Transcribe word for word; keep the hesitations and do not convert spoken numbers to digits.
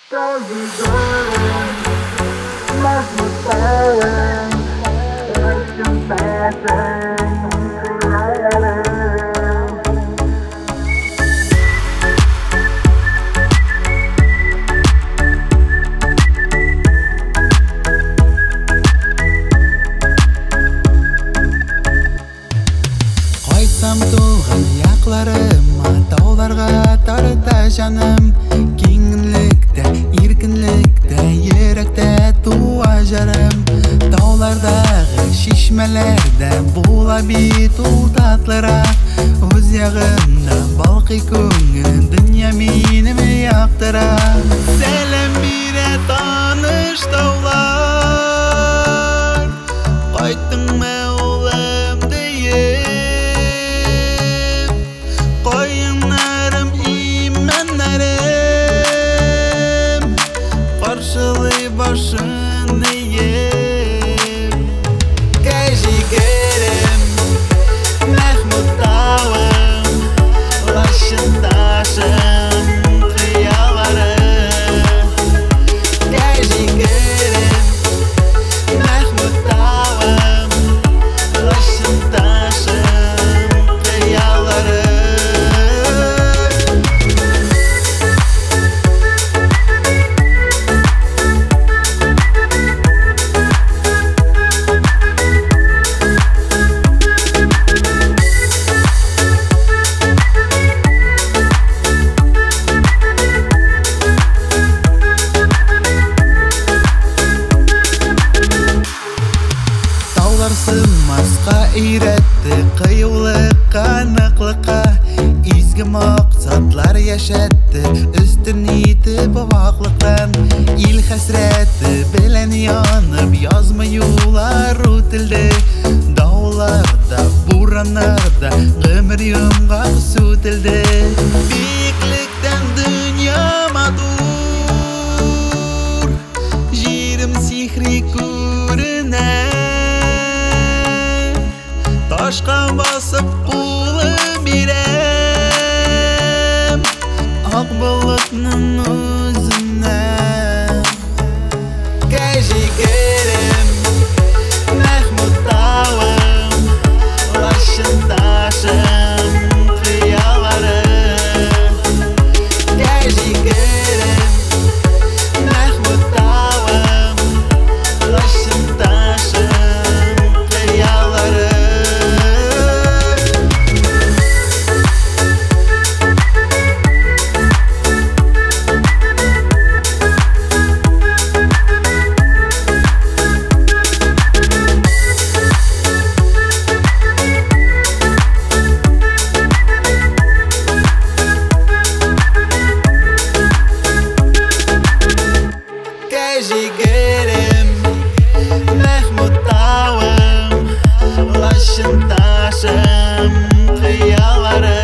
Қойсам туған яқларыма, тауларға тарта жаным. Кеңінлікте, еркінлікте, еректе туа жарым. Таулардағы шишмелерде була бит ул татлырақ. Өз яғында балқи көңіл, дүния менім яқтырақ. Сәлем бире таныш таулар, қайттың мә улым дейіп. Қойыңнарым, именнарым, қаршылай башын дейіп. Кәй жігерім, Мәхмұт тауым, лашын ташым қиялары. Кәй жігерім, Мәхмұт тауым, лашын ташым қиялары. Сымасқа үйретті, қиюлыққа, нықлыққа. Изгі мақсатлар яшетті, үстін етіп вақлықтан. Ил хәсретті білен янып, язмыюлар үтілді. Дауларда, буранарда, ғымыр юмғақ сүтілді. Бикліктен дүния матур, жерім сихри көрінер. Ташқа басып қолы берем, ақ бұлытның өзіне. Кәй жігерім, Мәхмұт тауым, лашын ташым қиялары. Кәй жігерім, Мәхмұт тауым, лашын ташым қиялары. Жігерім, Мәхмұт тауым, лашын ташым қиялары.